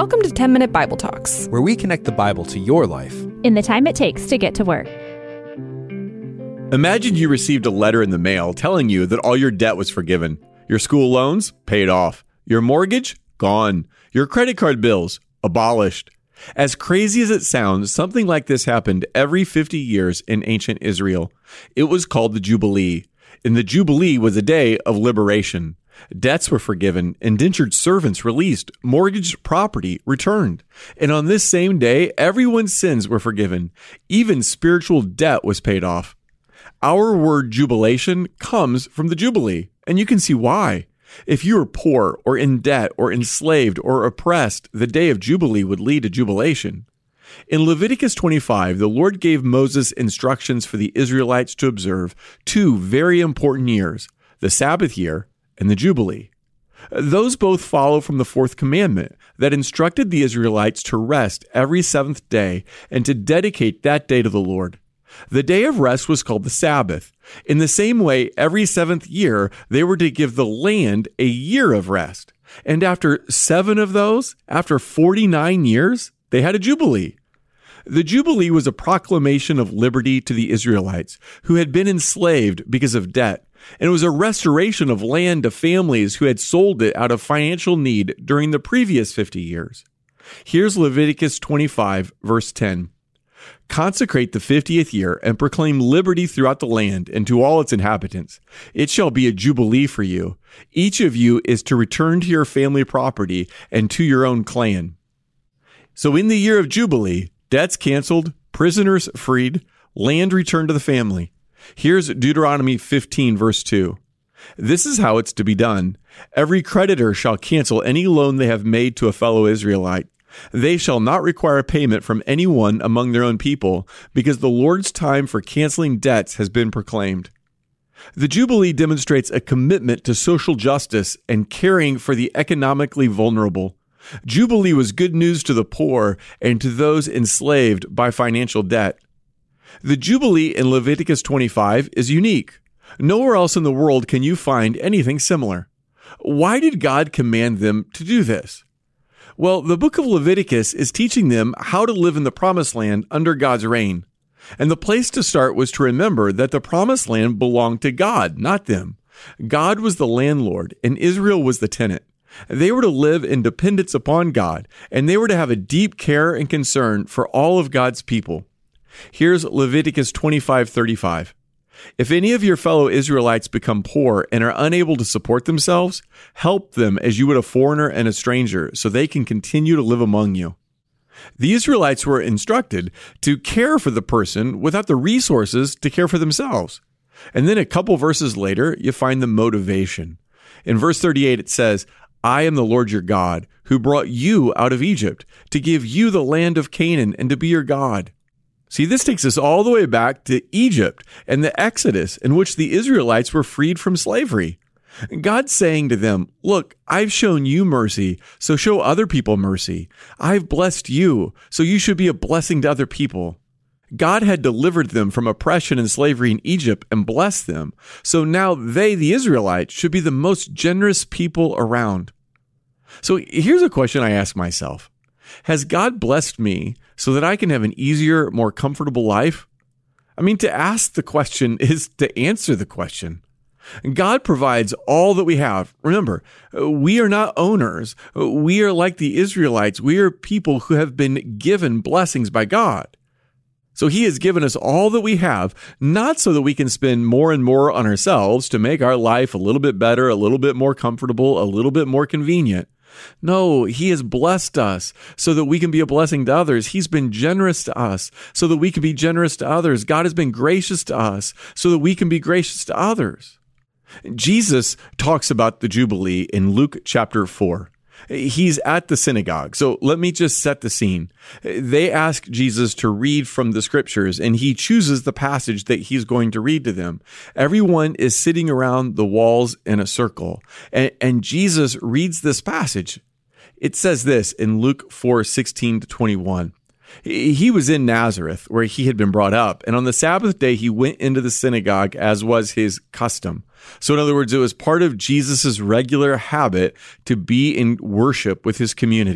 Welcome to 10-Minute Bible Talks, where we connect the Bible to your life in the time it takes to get to work. Imagine you received a letter in the mail telling you that all your debt was forgiven. Your school loans, paid off. Your mortgage, gone. Your credit card bills, abolished. As crazy as it sounds, something like this happened every 50 years in ancient Israel. It was called the Jubilee, and the Jubilee was a day of liberation. Debts were forgiven, indentured servants released, mortgaged property returned. And on this same day, everyone's sins were forgiven. Even spiritual debt was paid off. Our word jubilation comes from the Jubilee, and you can see why. If you were poor or in debt or enslaved or oppressed, the day of Jubilee would lead to jubilation. In Leviticus 25, the Lord gave Moses instructions for the Israelites to observe two very important years, the Sabbath year and the Jubilee. Those both follow from the fourth commandment that instructed the Israelites to rest every seventh day and to dedicate that day to the Lord. The day of rest was called the Sabbath. In the same way, every seventh year, they were to give the land a year of rest. And after 7 of those, after 49 years, they had a Jubilee. The Jubilee was a proclamation of liberty to the Israelites who had been enslaved because of debt. And it was a restoration of land to families who had sold it out of financial need during the previous 50 years. Here's Leviticus 25, verse 10. Consecrate the 50th year and proclaim liberty throughout the land and to all its inhabitants. It shall be a jubilee for you. Each of you is to return to your family property and to your own clan. So in the year of Jubilee, debts canceled, prisoners freed, land returned to the family. Here's Deuteronomy 15, verse 2. This is how it's to be done. Every creditor shall cancel any loan they have made to a fellow Israelite. They shall not require payment from anyone among their own people, because the Lord's time for canceling debts has been proclaimed. The Jubilee demonstrates a commitment to social justice and caring for the economically vulnerable. Jubilee was good news to the poor and to those enslaved by financial debt. The Jubilee in Leviticus 25 is unique. Nowhere else in the world can you find anything similar. Why did God command them to do this? Well, the book of Leviticus is teaching them how to live in the promised land under God's reign. And the place to start was to remember that the promised land belonged to God, not them. God was the landlord and Israel was the tenant. They were to live in dependence upon God, and they were to have a deep care and concern for all of God's people. Here's Leviticus 25:35. If any of your fellow Israelites become poor and are unable to support themselves, help them as you would a foreigner and a stranger, so they can continue to live among you. The Israelites were instructed to care for the person without the resources to care for themselves. And then a couple verses later, you find the motivation. In verse 38, it says, I am the Lord your God, who brought you out of Egypt, to give you the land of Canaan and to be your God. See, this takes us all the way back to Egypt and the Exodus in which the Israelites were freed from slavery. God's saying to them, look, I've shown you mercy, so show other people mercy. I've blessed you, so you should be a blessing to other people. God had delivered them from oppression and slavery in Egypt and blessed them. So now they, the Israelites, should be the most generous people around. So here's a question I ask myself. Has God blessed me so that I can have an easier, more comfortable life? I mean, to ask the question is to answer the question. God provides all that we have. Remember, we are not owners. We are like the Israelites. We are people who have been given blessings by God. So he has given us all that we have, not so that we can spend more and more on ourselves to make our life a little bit better, a little bit more comfortable, a little bit more convenient. No, he has blessed us so that we can be a blessing to others. He's been generous to us so that we can be generous to others. God has been gracious to us so that we can be gracious to others. Jesus talks about the Jubilee in Luke chapter 4. He's at the synagogue. So let me just set the scene. They ask Jesus to read from the scriptures, and he chooses the passage that he's going to read to them. Everyone is sitting around the walls in a circle, and Jesus reads this passage. It says this in Luke 4:16-21. He was in Nazareth, where he had been brought up, and on the Sabbath day he went into the synagogue, as was his custom. So in other words, it was part of Jesus's regular habit to be in worship with his community.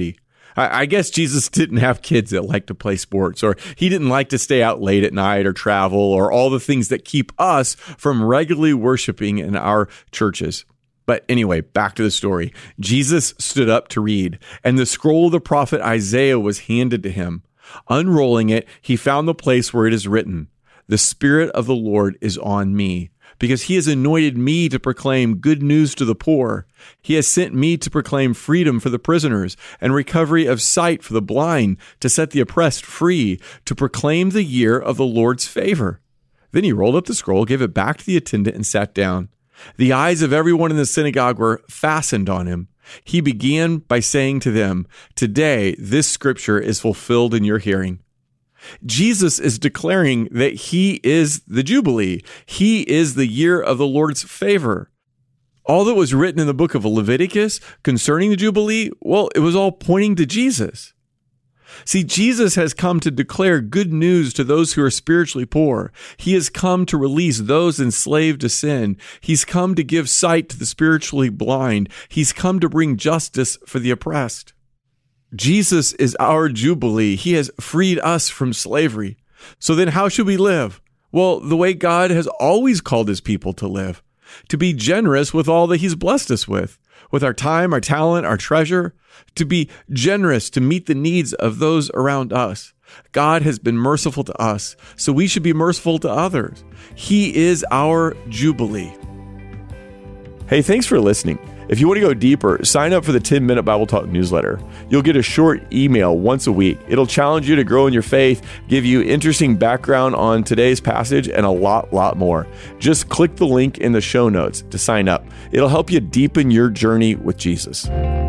I guess Jesus didn't have kids that like to play sports, or he didn't like to stay out late at night or travel, or all the things that keep us from regularly worshiping in our churches. But anyway, back to the story. Jesus stood up to read, and the scroll of the prophet Isaiah was handed to him. Unrolling it, he found the place where it is written, "The Spirit of the Lord is on me, because he has anointed me to proclaim good news to the poor. He has sent me to proclaim freedom for the prisoners and recovery of sight for the blind, to set the oppressed free, to proclaim the year of the Lord's favor." Then he rolled up the scroll, gave it back to the attendant, and sat down. The eyes of everyone in the synagogue were fastened on him. He began by saying to them, "Today, this scripture is fulfilled in your hearing." Jesus is declaring that he is the Jubilee. He is the year of the Lord's favor. All that was written in the book of Leviticus concerning the Jubilee, well, it was all pointing to Jesus. See, Jesus has come to declare good news to those who are spiritually poor. He has come to release those enslaved to sin. He's come to give sight to the spiritually blind. He's come to bring justice for the oppressed. Jesus is our Jubilee. He has freed us from slavery. So then how should we live? Well, the way God has always called his people to live, to be generous with all that he's blessed us with our time, our talent, our treasure, to be generous to meet the needs of those around us. God has been merciful to us, so we should be merciful to others. He is our Jubilee. Hey, thanks for listening. If you want to go deeper, sign up for the 10-Minute Bible Talk newsletter. You'll get a short email once a week. It'll challenge you to grow in your faith, give you interesting background on today's passage, and a lot more. Just click the link in the show notes to sign up. It'll help you deepen your journey with Jesus.